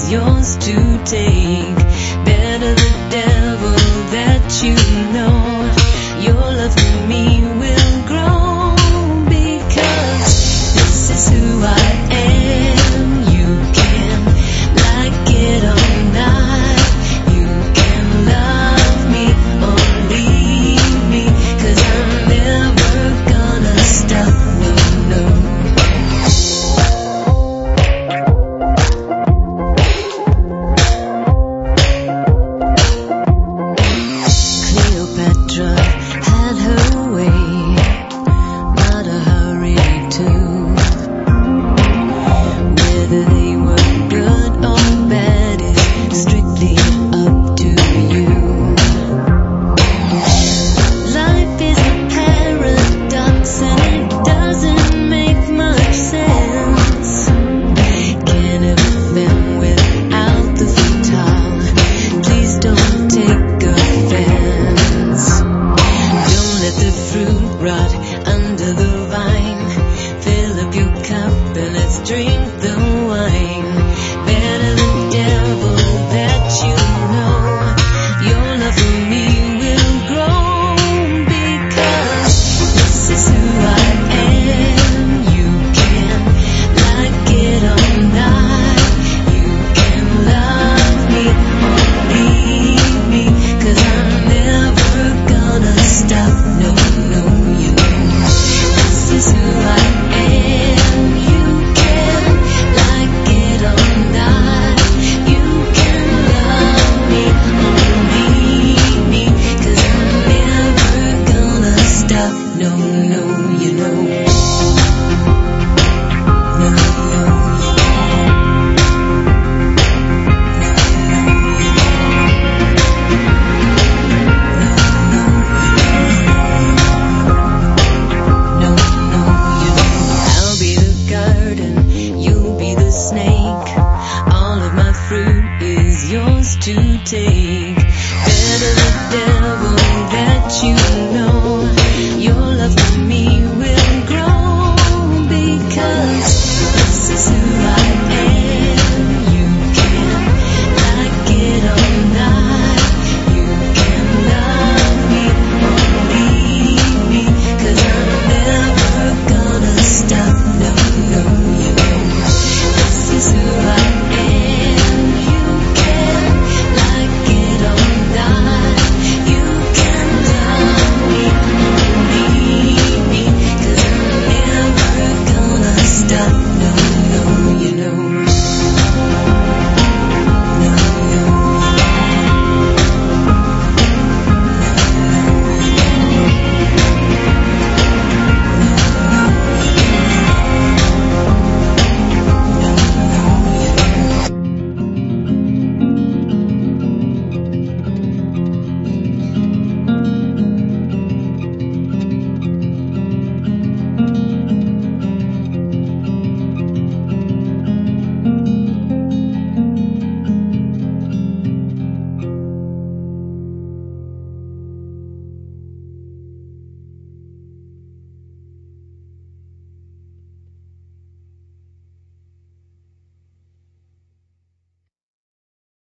yours to take. Better the devil that you know. Your love for me will grow, because this is who I am. You can like it or not. You can love me or leave me, 'cause I'm never gonna stop, no, no. Cleopatra had her way, not a hurry to. Whether they were good or bad is strictly up to you. Life is a paradox and it doesn't make much sense. Can't have them without the futile. Please don't take offense. Don't let the fruit rot under the vine. Fill up your cup and let's drink the wine. Better the devil that you know. Your love for me will grow, because this is who I am. You can like it or not. You can love me or leave me, 'cause I'm never gonna stop, no, no, you know. This is who I am. You can like it or not. You can love me or leave me, 'cause I'm never gonna stop, no, no, you know. No, no, you know. No, no, you know. I'll be the garden, you'll be the snake. All of my fruit is yours to take.